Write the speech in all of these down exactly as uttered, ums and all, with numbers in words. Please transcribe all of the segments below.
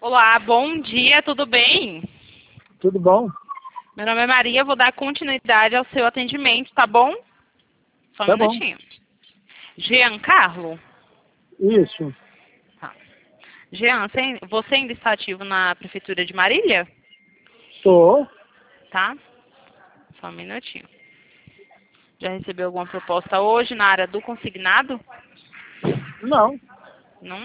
Olá, bom dia, tudo bem? Tudo bom? Meu nome é Maria, vou dar continuidade ao seu atendimento, tá bom? Só um Tá bom. minutinho. Giancarlo? Isso. Tá. Jean, você você ainda está ativo na Prefeitura de Marília? Tô. Tá? Só um minutinho. Já recebeu alguma proposta hoje na área do consignado? Não. Não?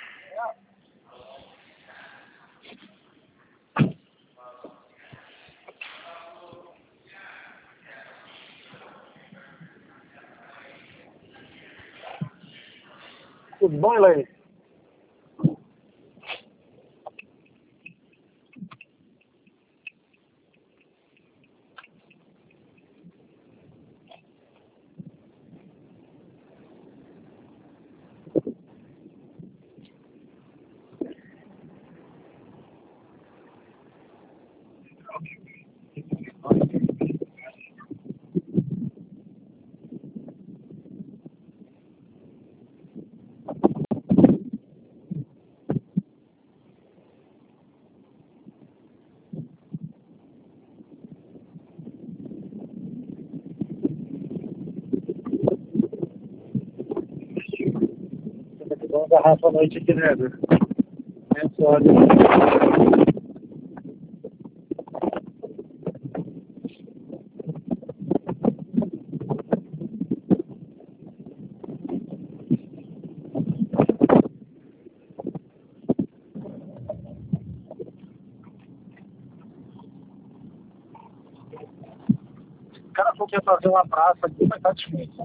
Tudo bom, Elaine? Uma garrafa à noite aqui, né, Eder? É só. O cara falou que ia fazer uma praça aqui, mas tá difícil.